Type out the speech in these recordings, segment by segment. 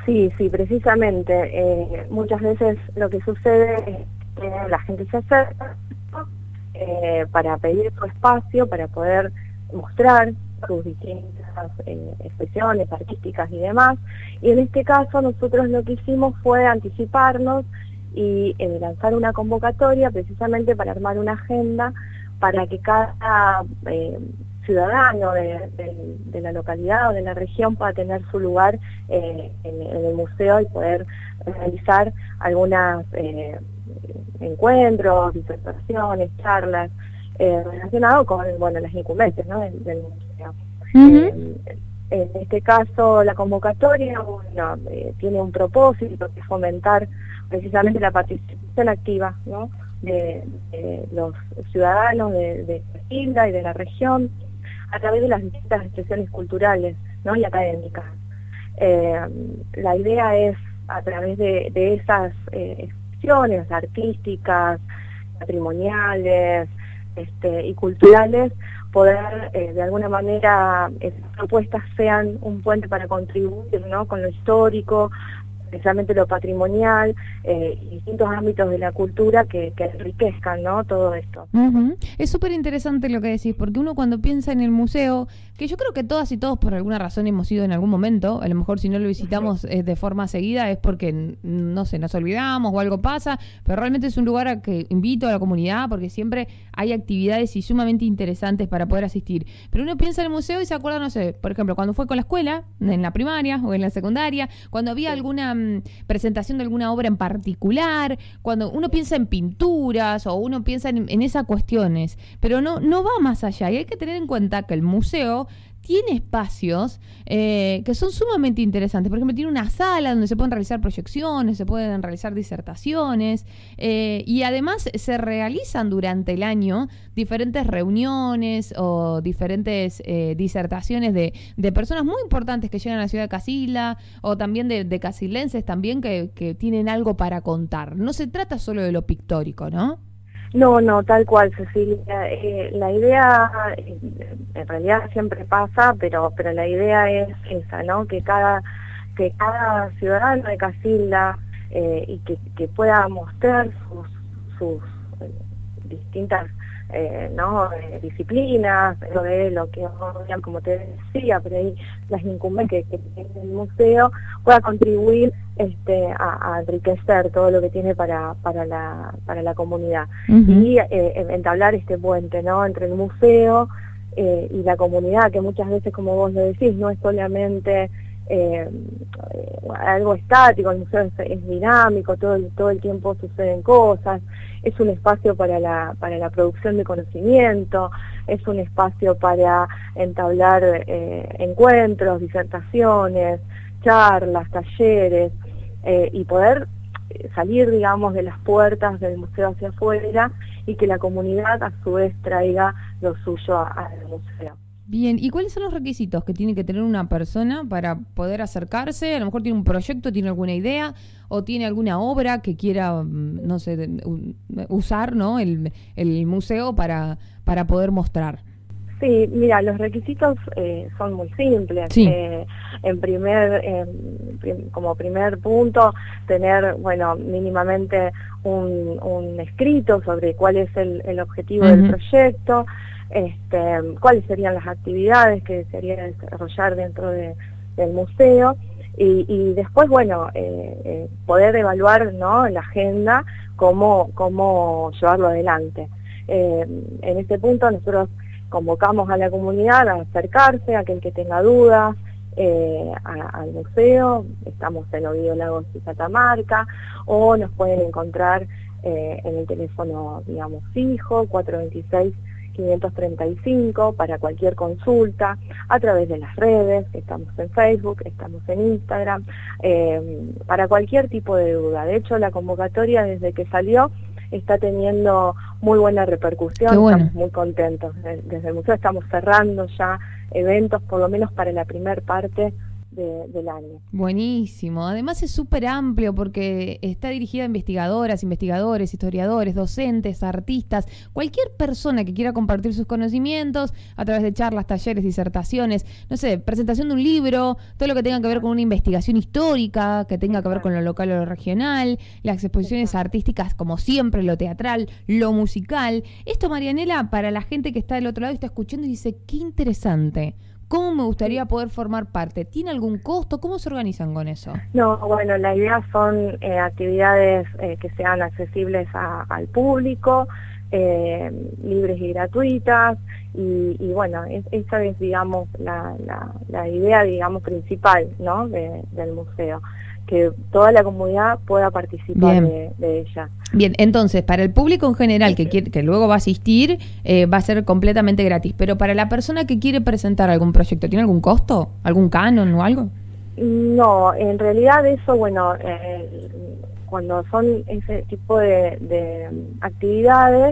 Sí, sí, precisamente. Muchas veces lo que sucede es que la gente se acerca para pedir su espacio, para poder mostrar sus distintas expresiones artísticas y demás. Y en este caso nosotros lo que hicimos fue anticiparnos y lanzar una convocatoria precisamente para armar una agenda para que cada ciudadano de la localidad o de la región pueda tener su lugar en el museo y poder realizar algunos encuentros, disertaciones, charlas relacionados con las incumbentes, ¿no?, del museo. En este caso, la convocatoria tiene un propósito, que es fomentar precisamente la participación activa, ¿no?, de los ciudadanos de Casilda y de la región a través de las distintas expresiones culturales, ¿no?, y académicas. La idea es, a través de esas expresiones artísticas, patrimoniales y culturales, poder de alguna manera esas propuestas sean un puente para contribuir, ¿no?, con lo histórico, precisamente lo patrimonial, y distintos ámbitos de la cultura que enriquezcan, ¿no?, todo esto. Es súper interesante lo que decís, porque uno cuando piensa en el museo, que yo creo que todas y todos por alguna razón hemos ido en algún momento, a lo mejor si no lo visitamos de forma seguida es porque, no sé, nos olvidamos o algo pasa, pero realmente es un lugar a que invito a la comunidad porque siempre hay actividades y sumamente interesantes para poder asistir. Pero uno piensa en el museo y se acuerda, no sé, por ejemplo, cuando fue con la escuela, en la primaria o en la secundaria, cuando había alguna presentación de alguna obra en particular, cuando uno piensa en pinturas o uno piensa en esas cuestiones, pero no va más allá, y hay que tener en cuenta que el museo tiene espacios que son sumamente interesantes. Por ejemplo, tiene una sala donde se pueden realizar proyecciones, se pueden realizar disertaciones, y además se realizan durante el año diferentes reuniones o diferentes disertaciones de personas muy importantes que llegan a la ciudad de Casilda, o también de casildenses también que tienen algo para contar. No se trata solo de lo pictórico, ¿no? No, tal cual, Cecilia. La idea, en realidad siempre pasa, pero la idea es esa, ¿no?, que cada ciudadano de Casilda y que pueda mostrar sus distintas disciplinas, lo que odian, como te decía, pero ahí las incumbentes que tiene el museo, pueda contribuir a enriquecer todo lo que tiene para la comunidad. Y entablar este puente, ¿no?, entre el museo y la comunidad, que muchas veces, como vos lo decís, no es solamente algo estático. El museo es dinámico, todo el tiempo suceden cosas, es un espacio para la producción de conocimiento, es un espacio para entablar encuentros, disertaciones, charlas, talleres, y poder salir, digamos, de las puertas del museo hacia afuera, y que la comunidad a su vez traiga lo suyo al museo. Bien, ¿y cuáles son los requisitos que tiene que tener una persona para poder acercarse? A lo mejor tiene un proyecto, tiene alguna idea, o tiene alguna obra que quiera, no sé, usar, ¿no?, el museo para poder mostrar. Sí, mira, los requisitos son muy simples. Sí. Como primer punto, tener, mínimamente un escrito sobre cuál es el objetivo del proyecto, cuáles serían las actividades que desearía desarrollar dentro del museo, y después, poder evaluar, ¿no?, la agenda, cómo llevarlo adelante. En este punto nosotros convocamos a la comunidad a acercarse, a aquel que tenga dudas, al museo. Estamos en Ovidio Lagos y Catamarca, o nos pueden encontrar en el teléfono, digamos, fijo, 426-535, para cualquier consulta, a través de las redes. Estamos en Facebook, estamos en Instagram, para cualquier tipo de duda. De hecho, la convocatoria, desde que salió, está teniendo muy buena repercusión. Bueno. Estamos muy contentos. Desde el museo estamos cerrando ya eventos, por lo menos para la primer parte del año. Buenísimo. Además es súper amplio porque está dirigida a investigadoras, investigadores, historiadores, docentes, artistas, cualquier persona que quiera compartir sus conocimientos a través de charlas, talleres, disertaciones, no sé, presentación de un libro, todo lo que tenga que ver con una investigación histórica, que tenga que ver con lo local o lo regional, las exposiciones artísticas como siempre, lo teatral, lo musical. Esto, Marianela, para la gente que está del otro lado y está escuchando y dice, qué interesante. ¿Cómo me gustaría poder formar parte? ¿Tiene algún costo? ¿Cómo se organizan con eso? No, bueno, la idea son actividades que sean accesibles al público, libres y gratuitas, y bueno, esa es, digamos, la idea, digamos, principal, ¿no?, del museo, que toda la comunidad pueda participar de ella. Bien, entonces, para el público en general que luego va a asistir, va a ser completamente gratis, pero para la persona que quiere presentar algún proyecto, ¿tiene algún costo? ¿Algún canon o algo? No, en realidad eso, bueno, cuando son ese tipo de actividades,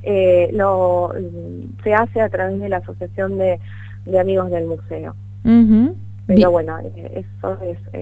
se hace a través de la Asociación de Amigos del Museo. Pero bien, bueno, eso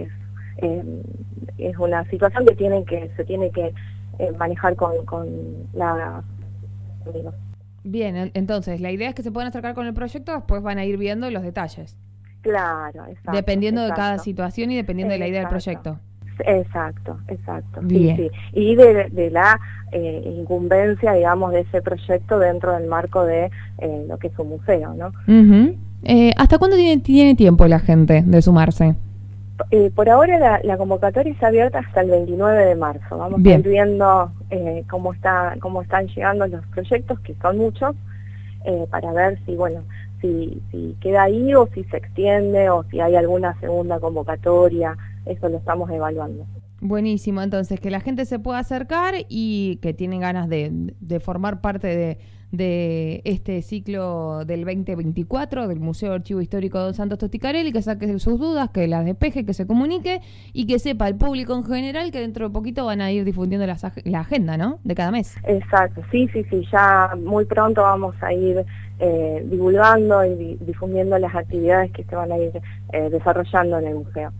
es una situación que se tiene que manejar con la amigos. Bien, entonces la idea es que se puedan acercar con el proyecto, después van a ir viendo los detalles. Claro, exacto. Dependiendo de cada situación y dependiendo de la idea del proyecto. Exacto. Bien. Sí. Y de la incumbencia, digamos, de ese proyecto dentro del marco de lo que es un museo, ¿no? ¿Hasta cuándo tiene tiempo la gente de sumarse? Por ahora la convocatoria está abierta hasta el 29 de marzo. Vamos a ir viendo cómo están llegando los proyectos, que son muchos, para ver si queda ahí o si se extiende o si hay alguna segunda convocatoria. Eso lo estamos evaluando. Buenísimo, entonces que la gente se pueda acercar y que tienen ganas de formar parte de este ciclo del 2024 del Museo Archivo Histórico Don Santos Tosticarelli, que saque sus dudas, que las despeje, que se comunique y que sepa el público en general que dentro de poquito van a ir difundiendo la agenda, ¿no?, de cada mes. Exacto, sí, ya muy pronto vamos a ir divulgando y difundiendo las actividades que se van a ir desarrollando en el museo.